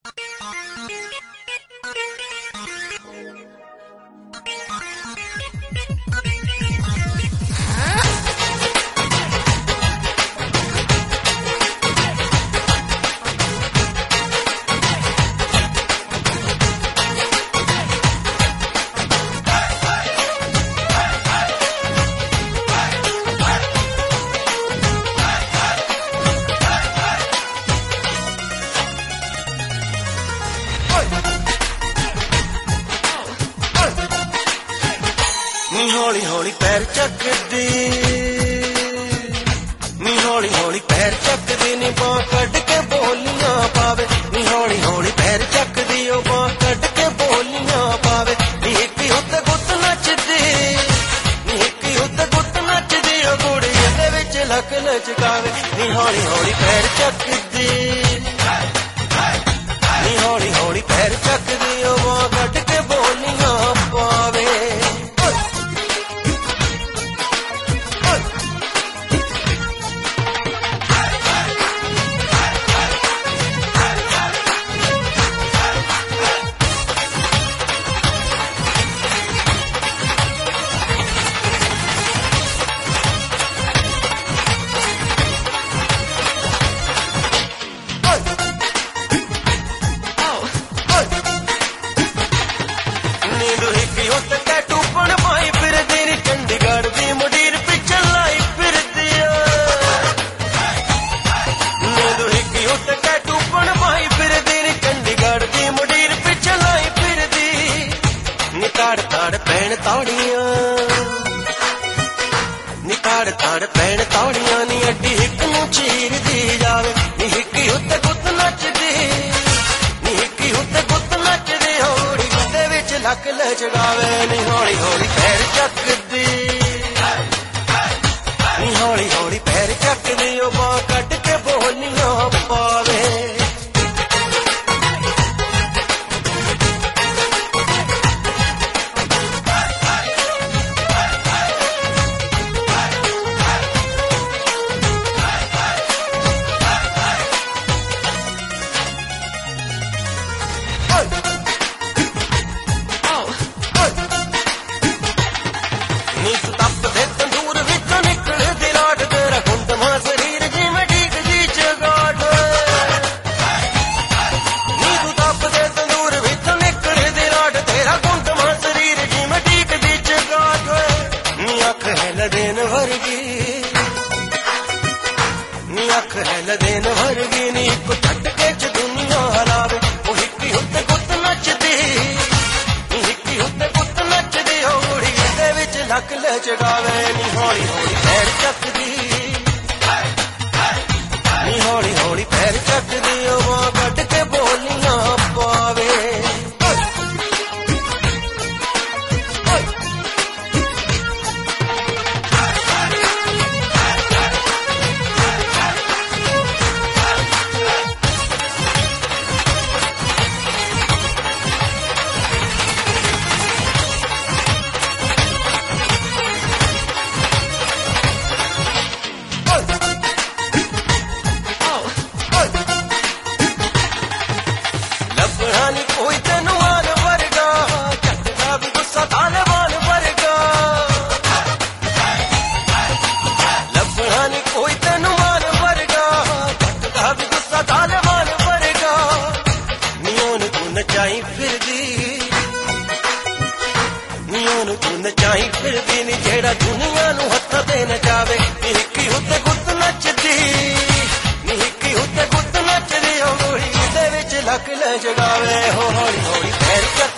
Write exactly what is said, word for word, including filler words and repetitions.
ਨੀ ਹੌਲੀ ਹੌਲੀ ਪੈਰ ਚੱਕਦੀ ਨੀ ਹੌਲੀ ਹੌਲੀ ਪੈਰ ਚੱਕਦੀ ਨੀ ਬਾਂਹ ਕੱਢ ਕੇ ਬੋਲੀਆਂ ਪਾਵੇ ਨੀ ਹੌਲੀ ਹੌਲੀ ਪੈਰ ਚੱਕਦੀ ਉਹ ਬਾਂਹ ਕੱਢ ਕੇ ਬੋਲੀਆਂ ਪਾਵੇ ਨੀ ਇੱਕ ਉੱਤੇ ਗੁੱਤ ਨੱਚਦੀ ਨੀ ਇੱਕ ਉੱਤੇ ਗੁੱਤ ਨੱਚਦੀ ਉਹ ਕੁੜੀ ਇਹਦੇ ਵਿੱਚ ਲੱਕ ਲਚਕਾਵੇ ਨੀ ਹੌਲੀ ਹੌਲੀ ਪੈਰ ਚੱਕਦੀ ਨੀ ਹੌਲੀ ਹੌਲੀ ਪੈਰ ਚੱਕਦੀ ਉਹ ਬਾਂਹ ਕੱਢ ਕੇ ਬੋਲੀਆਂ ਪਾਵੇ ਤਾੜ ਪੈਣ ਤੌੜੀਆਂ ਨੀ ਤਾੜ ਤਾੜ ਪੈਣ ਤੌੜੀਆਂ ਨੀ ਅੱਡੀ ਹਿੱਕ ਨੂੰ ਚੀਰਦੀ ਜਾਵੇ ਨੀ ਹਿੱਕੀ ਉੱਤੇ ਗੁੱਤ ਨੱਚਦੀ ਨੀ ਹਿੱਕੀ ਉੱਤੇ ਗੁੱਤ ਨੱਚਦੀ ਹੌਲੀ ਦੇ ਵਿੱਚ ਲੱਕ ਲਚਕਾਵੇ ਨੀ ਹੌਲੀ ਹੌਲੀ ਪੈਰ ਚੱਕਦੀ ਨੀ ਹੌਲੀ ਹੌਲੀ ਪੈਰ ਚੱਕਦੀ ਉਹ ਬਾਂਹ ਕੱਢ ਕੇ ਬੋਲੀਆਂ ਪਾਵੇ ਨੀ ਤਪ ਦੇ ਤੰਦੂਰ ਵਿੱਚੋਂ ਨਿਕਲਦੀ ਰਾਟ ਤੇਰਾ ਗੁੰਦਮਾ ਸਰੀਰ ਜਿਵੇਂ ਢੀਕ ਦੀ ਚਗਾਟ ਨੀ ਤੂੰ ਤਪ ਦੇ ਤੰਦੂਰ ਵਿੱਚੋਂ ਨਿਕਲਦੀ ਰਾਟ ਤੇਰਾ ਗੁੰਦਮਾ ਸਰੀਰ ਜਿਵੇਂ ਢੀਕ ਦੀ ਚਗਾਟ ਨੀ ਅੱਖ ਹੈ ਲਦੇਨ ਵਰਗੀ ਨੀ ਅੱਖ ਹੈ ਲਦੇਨ ਵਰਗੀ ਨੀ ਇੱਕ ਝਟਕੇ ਚ ਦੁਨੀਆ ਹਲਾਵੇ ਉਹ ਹਿੱਕੀ ਉੱਤੇ ਗੁੱਤ ਨੱਚਦੀ ਨੀ ਹਿੱਕੀ ਉੱਤੇ ਗੁੱਤ ਨੱਚਦੀ ਉਹ ਕੁੜੀ ਇਹਦੇ ਵਿੱਚ ਲੱਕ ਲਚਕਾਵੇ ਨੀ ਹੌਲੀ ਹੌਲੀ ਪੈਰ ਚੱਕਦੀ ਨੀ ਹੌਲੀ ਹੌਲੀ ਪੈਰ ਚੱਕਦੀ ਉਹ ਬਾਂਹ ਕੱਢ ਕੇ ਬੋਲੀਆਂ ਪਾਵੇ ਕੋਈ ਤੈਨੂੰ ਆਨ ਵਰਗਾ ਚੱਟਦਾ ਵੀ ਗੁੱਸਾ ਤਾਲਵਾਨ ਵਰਗਾ ਲੱਭਣਾ ਨੀ ਕੋਈ ਤੈਨੂੰ ਆਨ ਵਰਗਾ ਚੱਟਦਾ ਵੀ ਗੁੱਸਾ ਤਾਲਵਾਨ ਵਰਗਾ ਨੀ ਉਹਨੂੰ ਤੂੰ ਨਚਾਈ ਫਿਰਦੀ ਨੀ ਉਹਨੂੰ ਤੂੰ ਨਚਾਈ ਫਿਰਦੀ ਨੀ ਜਿਹੜਾ ਦੁਨੀਆ ਨੂੰ ਹੱਥਾਂ ਤੇ ਨਚਾਵੇ ਨੀ ਹਿੱਕੀ ਉੱਤੇ ਗੁੱਤ ਨੱਚਦੀ ਨੀ ਹਿੱਕੀ ਉੱਤੇ ਗੁੱਤ ਨੱਚਦੀ ਉਹ ਕੁੜੀ ਦੇ ਵਿੱਚ ਲੱਕ ਲਚਕਾਵੇ ਹੋ ਹੌਲੀ ਹੌਲੀ ਪੈਰ ਚੱਕ